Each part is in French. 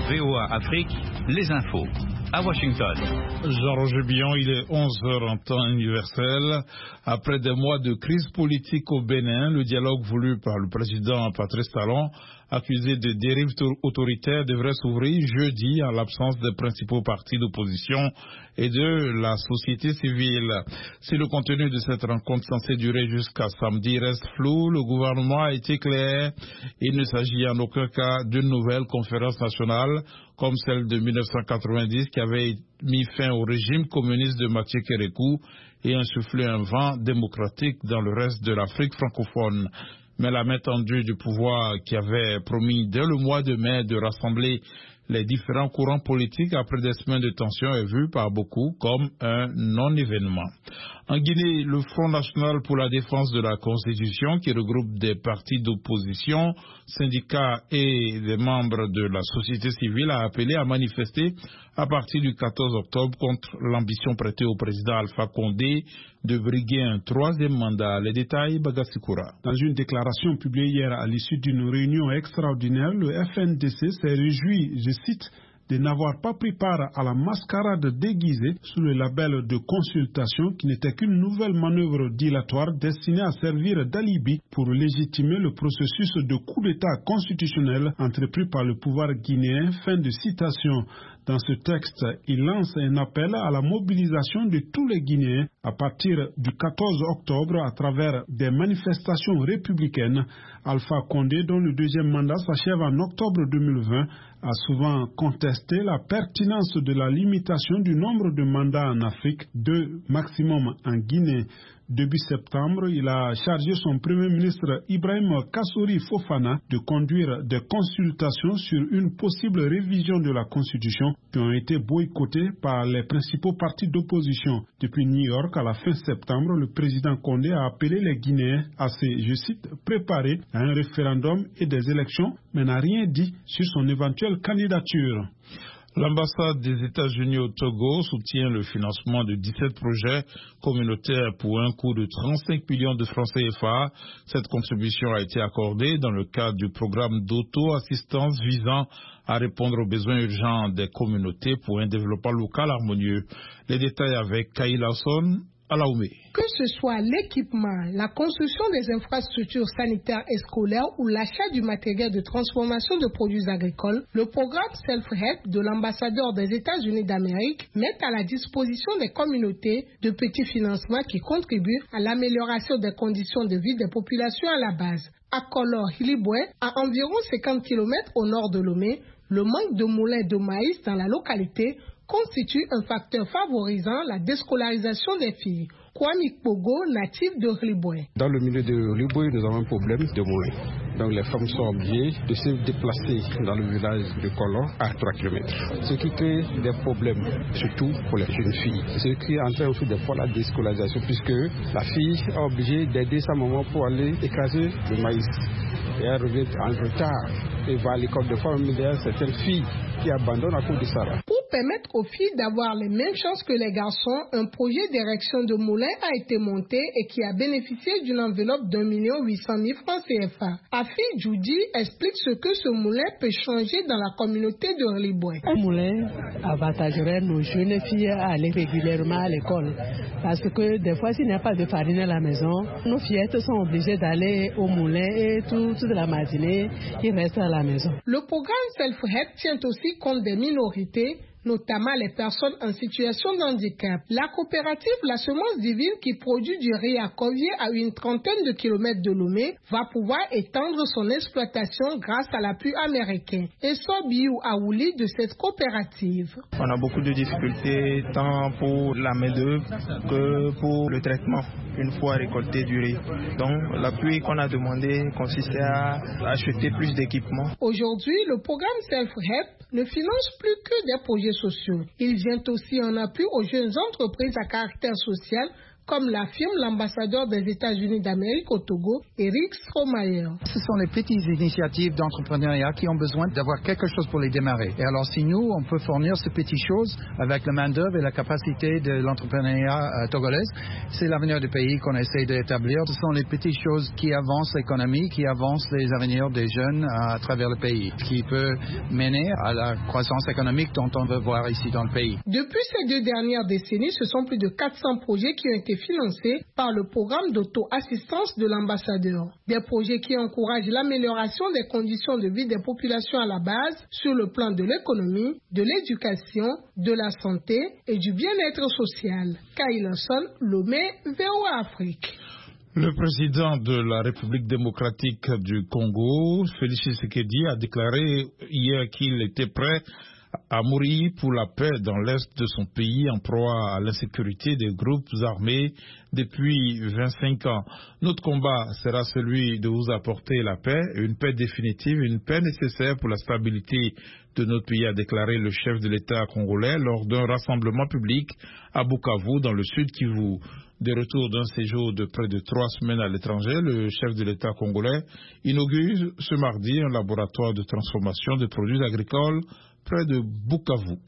VOA Afrique, les infos. À Washington. Jean-Roger Billon, il est 11h en temps universel. Après des mois de crise politique au Bénin, le dialogue voulu par le président Patrice Talon, accusé de dérive autoritaire, devrait s'ouvrir jeudi en l'absence des principaux partis d'opposition et de la société civile. Si le contenu de cette rencontre censée durer jusqu'à samedi reste flou, le gouvernement a été clair. Il ne s'agit en aucun cas d'une nouvelle conférence nationale comme celle de 1990 qui avait mis fin au régime communiste de Mathieu Kérékou et insufflé un vent démocratique dans le reste de l'Afrique francophone. Mais la main tendue du pouvoir qui avait promis dès le mois de mai de rassembler les différents courants politiques après des semaines de tension est vu par beaucoup comme un non-événement. En Guinée, le Front national pour la défense de la Constitution, qui regroupe des partis d'opposition, syndicats et des membres de la société civile, a appelé à manifester à partir du 14 octobre contre l'ambition prêtée au président Alpha Condé de briguer un troisième mandat. Les détails, Bagasikura. Dans une déclaration publiée hier à l'issue d'une réunion extraordinaire, le FNDC s'est réjoui, je cite, de n'avoir pas pris part à la mascarade déguisée sous le label de consultation qui n'était qu'une nouvelle manœuvre dilatoire destinée à servir d'alibi pour légitimer le processus de coup d'État constitutionnel entrepris par le pouvoir guinéen. Fin de citation. Dans ce texte, il lance un appel à la mobilisation de tous les Guinéens à partir du 14 octobre à travers des manifestations républicaines. Alpha Condé, dont le deuxième mandat s'achève en octobre 2020, a souvent contesté la pertinence de la limitation du nombre de mandats en Afrique, 2 maximum en Guinée. Début septembre, il a chargé son premier ministre Ibrahim Kassory Fofana de conduire des consultations sur une possible révision de la Constitution qui ont été boycottées par les principaux partis d'opposition. Depuis New York, à la fin septembre, le président Condé a appelé les Guinéens à se, je cite, préparer à un référendum et des élections, mais n'a rien dit sur son éventuelle candidature. L'ambassade des États-Unis au Togo soutient le financement de 17 projets communautaires pour un coût de 35 millions de francs CFA. Cette contribution a été accordée dans le cadre du programme d'auto-assistance visant à répondre aux besoins urgents des communautés pour un développement local harmonieux. Les détails avec Kaïla Son. Que ce soit l'équipement, la construction des infrastructures sanitaires et scolaires ou l'achat du matériel de transformation de produits agricoles, le programme Self-Help de l'ambassadeur des États-Unis d'Amérique met à la disposition des communautés de petits financements qui contribuent à l'amélioration des conditions de vie des populations à la base. À Kolor-Hilibwe, à environ 50 km au nord de Lomé, le manque de moulins de maïs dans la localité constitue un facteur favorisant la déscolarisation des filles. Kwame Pogo, natif de Hilibwe. Dans le milieu de Hilibwe, nous avons un problème de moulins. Donc les femmes sont obligées de se déplacer dans le village de Kolor à 3 km. Ce qui crée des problèmes, surtout pour les jeunes filles. Ce qui entraîne aussi des fois la déscolarisation, puisque la fille est obligée d'aider sa maman pour aller écraser le maïs. Et elle revient en retard et va à l'école de femmes. Il y a certaines filles qui abandonnent à cause de ça. Pour permettre aux filles d'avoir les mêmes chances que les garçons, un projet d'érection de moulins a été monté et qui a bénéficié d'une enveloppe d'1 800 000 francs CFA. Afi Djoudi explique ce que ce moulin peut changer dans la communauté de Hilibwe. Un moulin avantagerait nos jeunes filles à aller régulièrement à l'école. Parce que des fois, s'il n'y a pas de farine à la maison, nos fillettes sont obligées d'aller au moulin et toute la matinée, ils restent à la maison. Le programme Self-Help tient aussi compte des minorités, notamment les personnes en situation de handicap. La coopérative La Semence Divine, qui produit du riz à Corvier à une trentaine de kilomètres de Lomé, va pouvoir étendre son exploitation grâce à l'appui américain. Et Sobiou Aouli de cette coopérative. On a beaucoup de difficultés tant pour la main-d'œuvre que pour le traitement une fois récolté du riz. Donc l'appui qu'on a demandé consistait à acheter plus d'équipements. Aujourd'hui, le programme Self-Help ne finance plus que des projets sociaux. Il vient aussi en appui aux jeunes entreprises à caractère social comme l'affirme l'ambassadeur des États-Unis d'Amérique au Togo, Eric Stromayer. Ce sont les petites initiatives d'entrepreneuriat qui ont besoin d'avoir quelque chose pour les démarrer. Et alors si nous, on peut fournir ces petites choses avec la main-d'œuvre et la capacité de l'entrepreneuriat togolaise, c'est l'avenir du pays qu'on essaie d'établir. Ce sont les petites choses qui avancent l'économie, qui avancent les avenirs des jeunes à travers le pays, qui peut mener à la croissance économique dont on veut voir ici dans le pays. Depuis ces 2 dernières décennies, ce sont plus de 400 projets qui ont été financés par le programme d'auto-assistance de l'ambassadeur. Des projets qui encouragent l'amélioration des conditions de vie des populations à la base sur le plan de l'économie, de l'éducation, de la santé et du bien-être social. Kailason, Lomé, VOA Afrique. Le président de la République démocratique du Congo, Félix Tshisekedi, a déclaré hier qu'il était prêt à mourir pour la paix dans l'est de son pays en proie à l'insécurité des groupes armés depuis 25 ans. Notre combat sera celui de vous apporter la paix, une paix définitive, une paix nécessaire pour la stabilité de notre pays, a déclaré le chef de l'État congolais lors d'un rassemblement public à Bukavu, dans le sud Kivu. De retour d'un séjour de près de 3 semaines à l'étranger, le chef de l'État congolais inaugure ce mardi un laboratoire de transformation de produits agricoles près de Bukavu.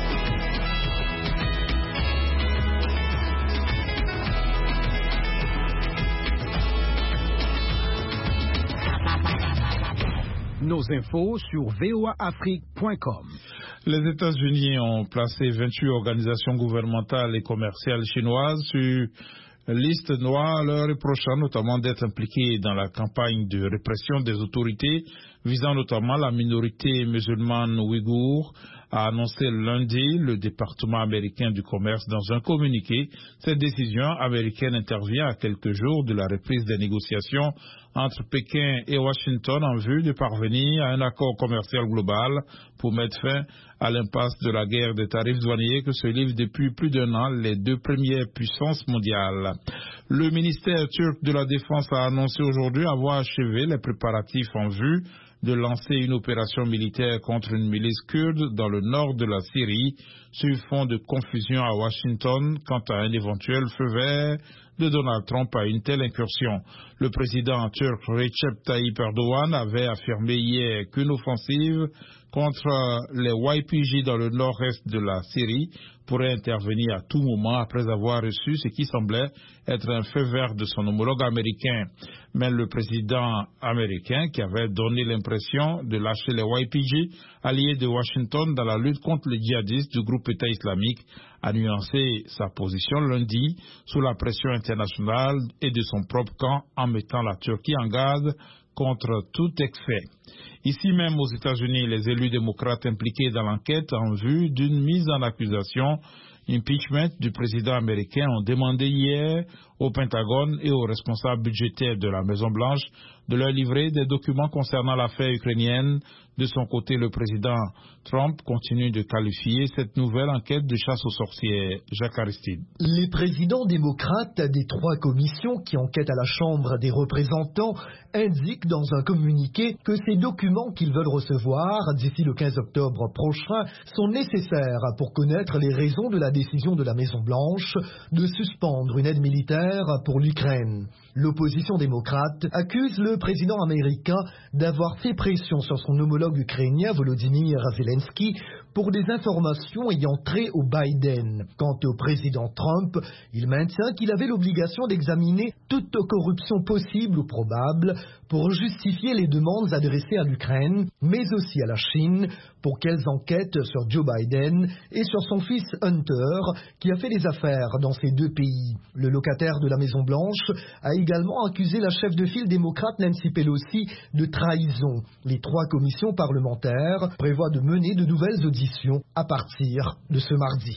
Nos infos sur voaafrique.com. Les États-Unis ont placé 28 organisations gouvernementales et commerciales chinoises sur liste noire, leur reprochant notamment d'être impliquées dans la campagne de répression des autorités visant notamment la minorité musulmane ouïghour, a annoncé lundi le département américain du commerce dans un communiqué. Cette décision américaine intervient à quelques jours de la reprise des négociations entre Pékin et Washington en vue de parvenir à un accord commercial global pour mettre fin à l'impasse de la guerre des tarifs douaniers que se livrent depuis plus d'1 an les 2 premières puissances mondiales. Le ministère turc de la Défense a annoncé aujourd'hui avoir achevé les préparatifs en vue de lancer une opération militaire contre une milice kurde dans le nord de la Syrie, sur fond de confusion à Washington quant à un éventuel feu vert de Donald Trump à une telle incursion. Le président turc Recep Tayyip Erdogan avait affirmé hier qu'une offensive contre les YPG dans le nord-est de la Syrie pourrait intervenir à tout moment après avoir reçu ce qui semblait être un feu vert de son homologue américain. Mais le président américain, qui avait donné l'impression de lâcher les YPG, alliés de Washington dans la lutte contre les djihadistes du groupe État islamique, a nuancé sa position lundi sous la pression internationale et de son propre camp en mettant la Turquie en garde contre tout excès. Ici même aux États-Unis, les élus démocrates impliqués dans l'enquête en vue d'une mise en accusation, impeachment du président américain, ont demandé hier au Pentagone et aux responsables budgétaires de la Maison-Blanche de leur livrer des documents concernant l'affaire ukrainienne. De son côté, le président Trump continue de qualifier cette nouvelle enquête de chasse aux sorcières. Jacques Aristide. Les présidents démocrates des 3 commissions qui enquêtent à la Chambre des représentants indiquent dans un communiqué que ces documents qu'ils veulent recevoir d'ici le 15 octobre prochain sont nécessaires pour connaître les raisons de la décision de la Maison-Blanche de suspendre une aide militaire pour l'Ukraine. L'opposition démocrate accuse le président américain d'avoir fait pression sur son homologue ukrainien Volodymyr Zelensky pour des informations ayant trait au Biden. Quant au président Trump, il maintient qu'il avait l'obligation d'examiner toute corruption possible ou probable pour justifier les demandes adressées à l'Ukraine, mais aussi à la Chine, pour qu'elles enquêtent sur Joe Biden et sur son fils Hunter, qui a fait des affaires dans ces 2 pays. Le locataire de la Maison-Blanche a également accusé la chef de file démocrate Nancy Pelosi de trahison. Les 3 commissions parlementaires prévoient de mener de nouvelles auditions à partir de ce mardi.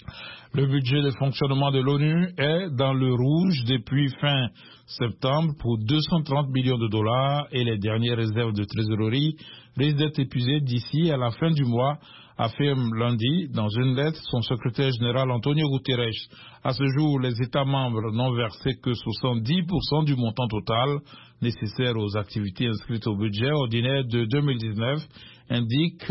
Le budget de fonctionnement de l'ONU est dans le rouge depuis fin septembre pour 230 millions de dollars et les dernières réserves de trésorerie risquent d'être épuisées d'ici à la fin du mois, affirme lundi dans une lettre son secrétaire général Antonio Guterres. À ce jour, les États membres n'ont versé que 70% du montant total nécessaire aux activités inscrites au budget ordinaire de 2019, indique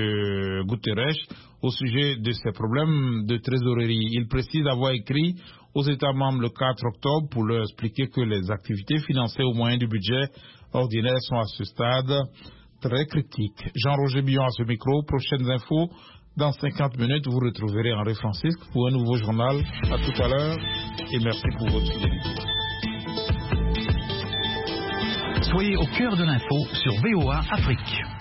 M. Guterres au sujet de ces problèmes de trésorerie. Il précise avoir écrit aux États membres le 4 octobre pour leur expliquer que les activités financées au moyen du budget ordinaire sont à ce stade très critiques. Jean-Roger Billon à ce micro. Prochaines infos. Dans 50 minutes, vous retrouverez Henri Francisque pour un nouveau journal. À tout à l'heure et merci pour votre fidélité. Soyez au cœur de l'info sur VOA Afrique.